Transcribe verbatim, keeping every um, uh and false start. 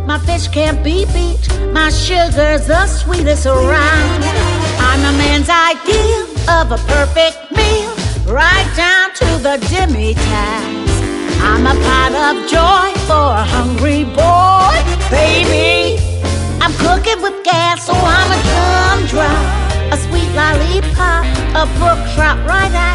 My fish can't be beat. My sugar's the sweetest around. I'm a man's idea of a perfect meal, right down to the demi-tax. I'm a pot of joy for a hungry boy, baby. I'm cooking with gas, so I'm a gumdrop, a sweet lollipop, a brook trout right out.